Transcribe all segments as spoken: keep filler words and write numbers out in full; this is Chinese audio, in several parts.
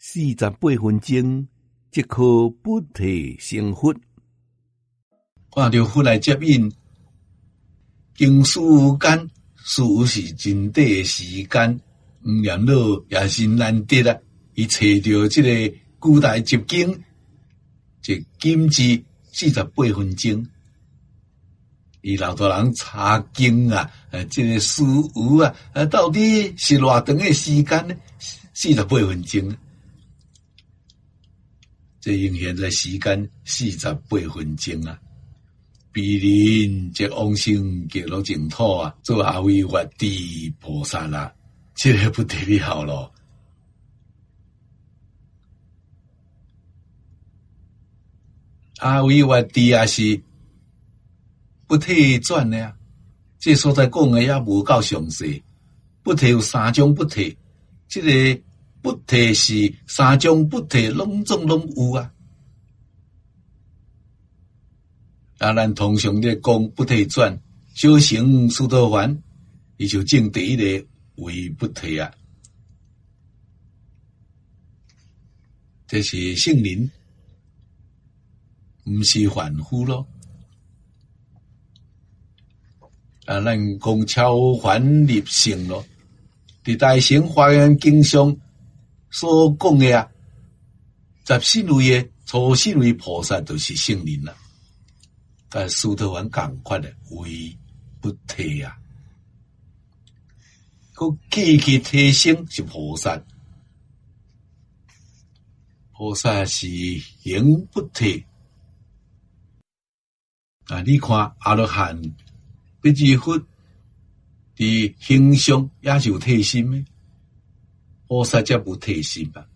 四十八分钟，即可不提成佛。 看到佛来接引，经世间，事是真短的时间，毋念老也是难得啊！伊找到即个古代集经，即金字四十八分钟。伊老大人查经啊，呃，即个事有啊，啊，到底是偌长的时间呢？四十八分钟。这应现在时间四十八分钟啊！比邻这往生极乐净土啊，做阿维月地菩萨啦，这个不得了咯！阿维月地也是不退转的啊，这所在讲的也无够详细。不退有三种不退，这个不退是三种不退，拢总拢有啊。啊，咱通常咧讲不退转，小乘须陀洹，伊就证第一个为不退啊。这是圣灵，毋是凡夫咯。啊，咱讲超凡入圣咯，伫大乘华严经上所讲的啊，十四位的初四位菩萨就是圣灵啦。甲须陀洹共款的为不退啊，佮继续提升是菩萨，菩萨是行不退啊！你看阿罗汉、不二佛伫形象也是有退心的，菩萨才无退心吧？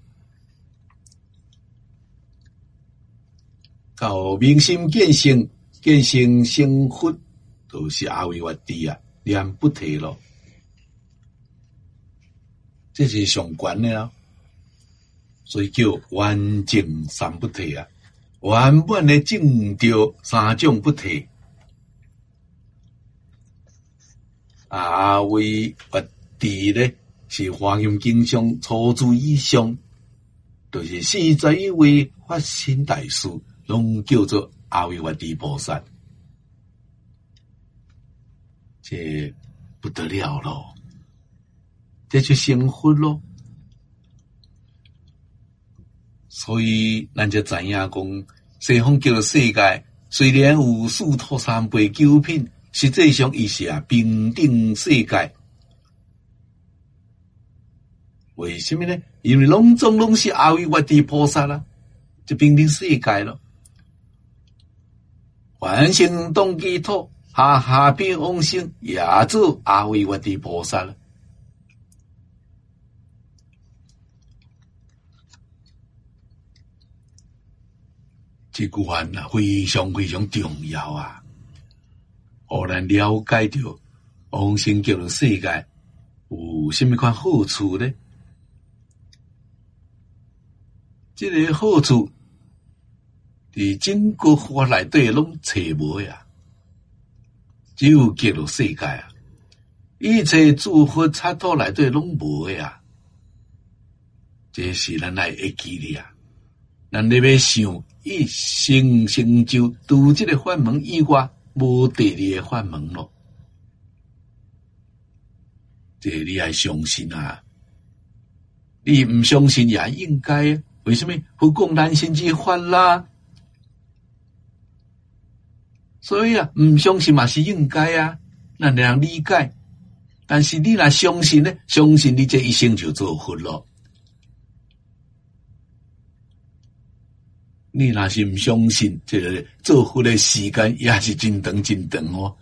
到明心见性。见性成佛，都是阿维月地啊，念不退咯。这是上悬的啊，所以叫完证三不退啊，完满的证到三种不退。阿维月地呢，是华严经上初住以上，就是四十一位法身大士，拢叫做阿维月地菩萨，这不得了咯！这就成佛咯。所以咱就知影讲，西方叫做世界，虽然有四土三辈九品，实际上伊是啊平等世界。为什么呢？因为拢总拢是阿维月地菩萨啦，就平等世界咯。凡生当其土，下下边往生，也做阿维月地菩萨了。这句话啊，非常非常重要啊！互咱了解到往生极乐世界有什么款好处呢？这个好处，伫整个佛法内底拢找无呀，只有极乐世界啊！一切诸佛刹土内底拢无呀，这是咱来会记哩啊！咱咧要想一生成就，除这个法门以外，无第二个法门咯。这你要相信啊！你唔相信也应该啊？为什么？佛讲难信之法啦。所以啊，唔相信嘛是应该啊，咱能理解。但是你若相信呢？相信你这一生就做佛咯。你若是唔相信，这个做佛的时间也是真长真长哦。